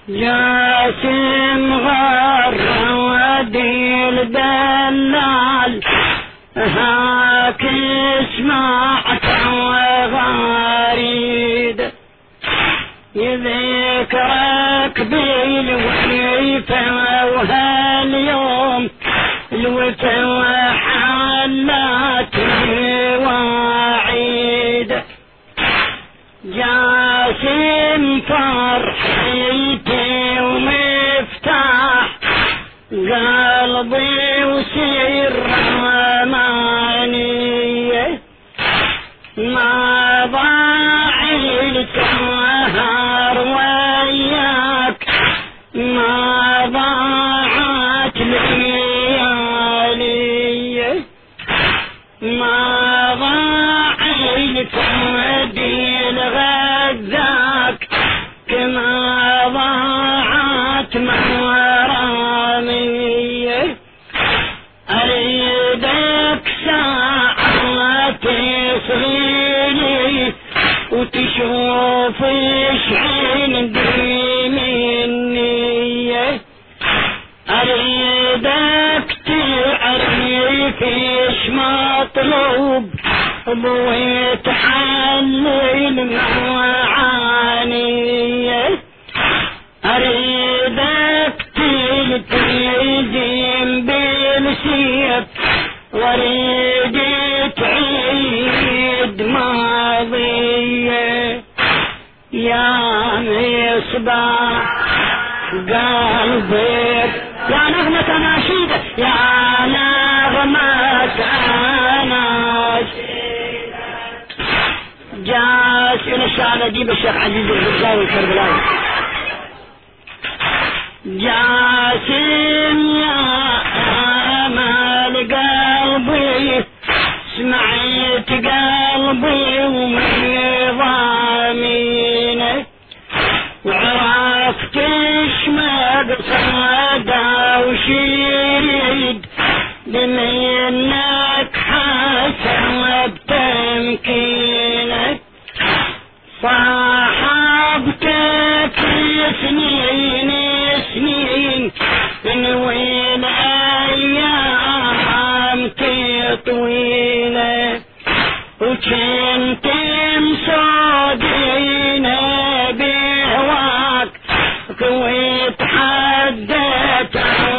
جاسم غردي الدلال هاك اسمعت وغاريد يذكرك بالوفا وهاليوم الوفا وحلات وعيد جاسم فرحيتي ومفتاح قلبي وسر رمانية ما ضاع السهر وياك ما ضاعت ليالي ما ضاع الفدي الغذاك كما ضاعت مرامي أريدك ساعة تصغيني وتشوف ايش عندي مني أريدك تعرف ايش مطلوب ويتحلل معاني أريدك تلتزم بالسيف واريد تعيد ماضية يا مصباح قلبك يا نغمة ناشيدة يا نغمة ناشيدة جاسم الشعر دي بالشيخ عزيز الغزاوي الكربلاوي جاسم يا امل قلبي سمعت قلبي ومضامينه وعرفت ايش مقصده وشيريد بمنك حسن بتمكينك صاحبتك سنين سنين من وين ايام تطويله وكنت مصادينه بهواك وتحدت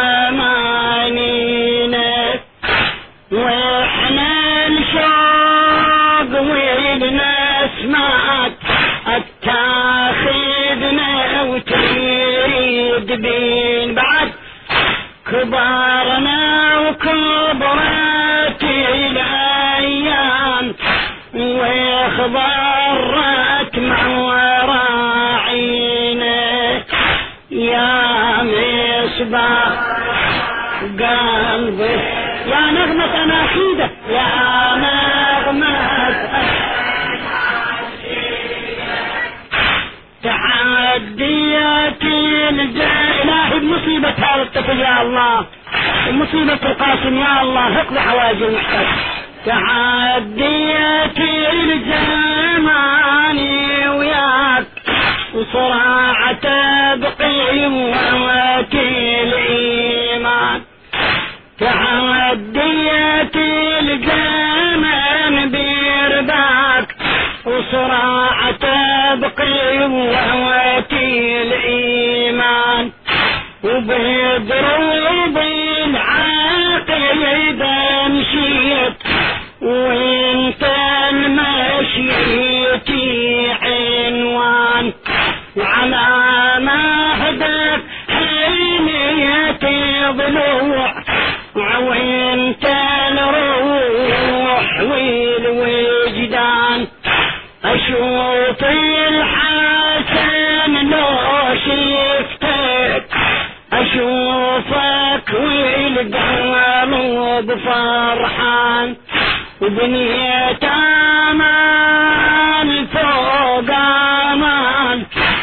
امانينا واحنا الشوق والنسمات اتاخذنا وتريد بين بعد كبارنا وكبرت الايام واخضرت مواراعينا يا مصباح قلبي يا نغمة ناشيدة يا نغمة تعدياتي الهي بمصيبة هذا الطفل يا الله مصيبة القاسم يا الله اقضي حوائج المحتاج تعدياتي الزماني وياك وصراعة بقيمة الإيمان تعدياتي الزمن برباك وصراعة بقيمة الإيمان وبضروب العقيدة مشيت وانت المشيتي عنوان وعلى مهدك حينيتي ضلوع وانت الروح والوجدان اشوف الحسن لو شفتك اشوفك والقلب فرحان وبنيت امان فوق امان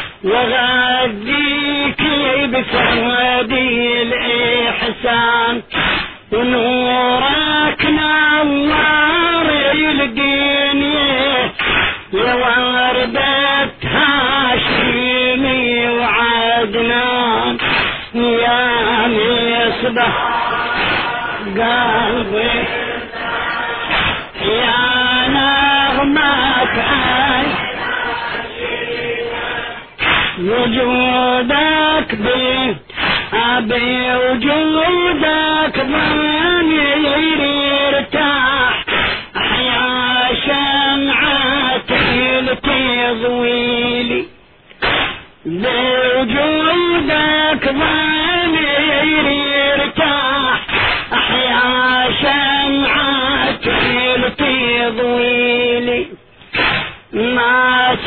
وغذيك بفوادي الاحسان ونورك نور الدنيا يا وردة هاشمي وعاد عدنان يا مصباح قلبي يا نغمة عين وجودك بي أبي وجودك ضمني يرتاح أحيا شمعتي لتضويلي بوجودك ضمني يرتاح أحيا شمعتي لتضويلي ما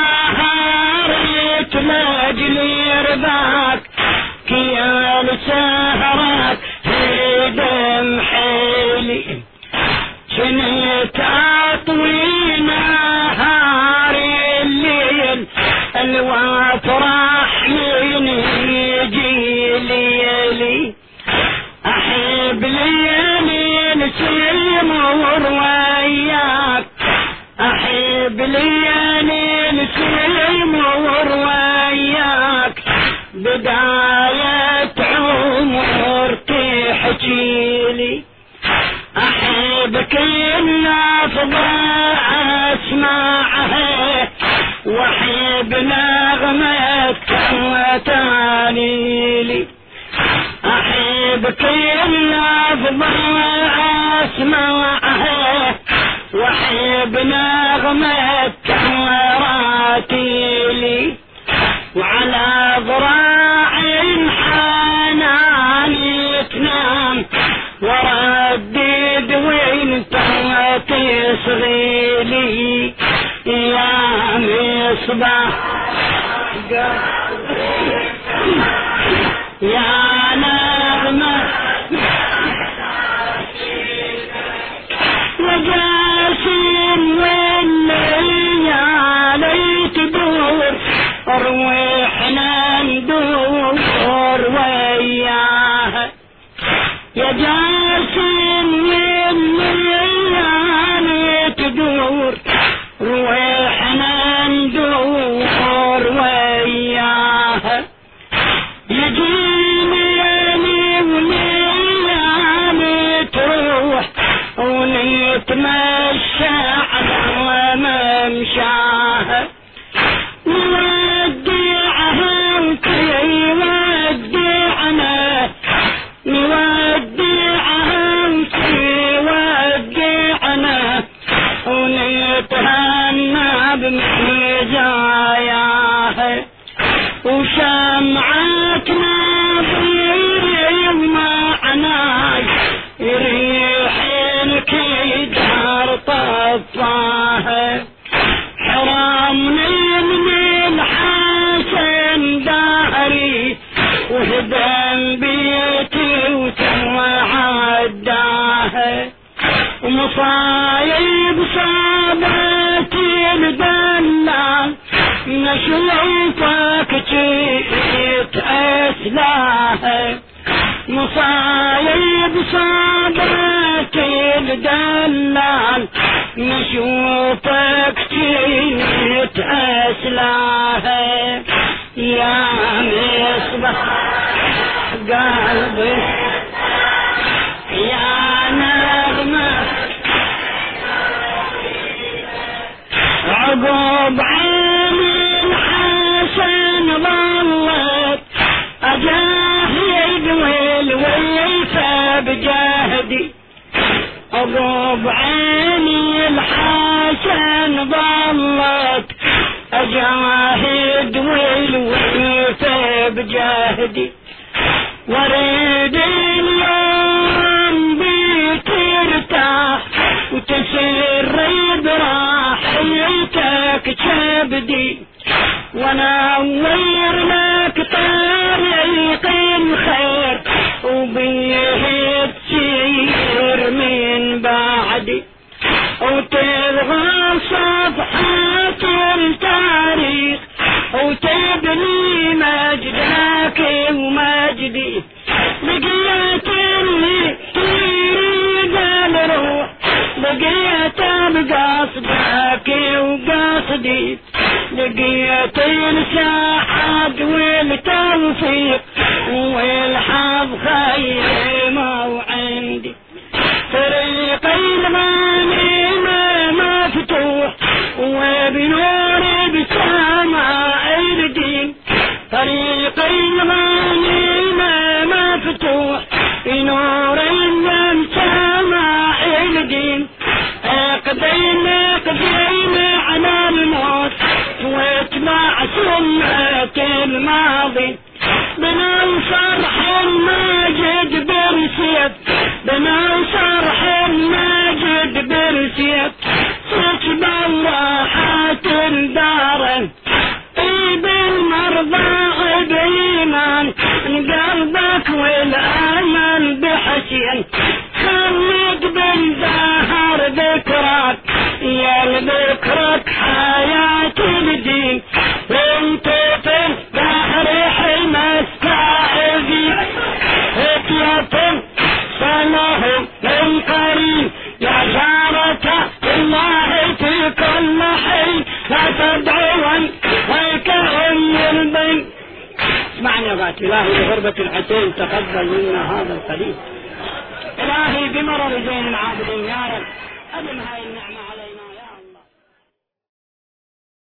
سهرت لاجلي رضاك كيال سهرات هدم حيلي كنت أطوي نهار الليل الوافرح من يجي ليلي أحب ليالي سيمر وياك أحب ليالي سيمر وياك بداية عمر تحكيلي أحب كل لفظة أسمعها وأحب نغمة وتانيلي أحب كل لفظة أسمعها وأحب نغمة وراتيلي وعلى ذراع حناني تنام وردد وانت تصغيلي يا مصباح يا نغمة وجاسم والليالي تدور روحنا ندور وياها يا جاسم الليالي تدور روحنا ندور وياها يجيني وليالي تروح ونتمشى على ممشاها نودعها ويودعنا نودعها ويودعنا ونتهنى بمجاياها وشمعتنا بيري ومعناي يريح الكدار طفاها حرامني من الحسن داري وهدم بيتي وسوى عداها ومصايب صابتي الدلال نشوفك جيت أسلاها مصايب صابتي الدلال نشوفك جيت أسلاها يا مصباح قلبي يا نغمة عقب عيني الحسن ظلت أجاهد والويفة بجهدي عقب عيني الحسن ظلت أجاهد والويفة بجهدي وريد اليوم بترتاح وتسر براحيتك كبدي ونور لك طريق الخير وبيه تسير من بعدي وتبغى صفحات التاريخ وتبني مجدك ومجدي بقيت اللي تريد الروح بقيت بقصدك وقصدي لقيت الساحات والتو التوفيق والحظ خيمة وعندي طريق المغانم مفتوح وبنور بسماء الدين طريق المغانم مفتوح بنور بسماء الدين قدينا على الموت واتبع سنة الماضي بننصر الماجد برسيت بننصر الماجد برسيت تتبع راحة الدار طيب المرضى بإيمان قلبك والأمل بحسين خليك بالزهر ذكرك يا ذكرك حياة الدين انت في بحر حمى السائبين فتية صلهم من قريب يا جارة الله في كل حين لا تدعون ويكأن البين. اسمعني يا بات إلهي بغربة الحسين تقبل منا هذا القليل. إلهي بمرر زين العابدين يا رب أدم هاي النعمة علينا.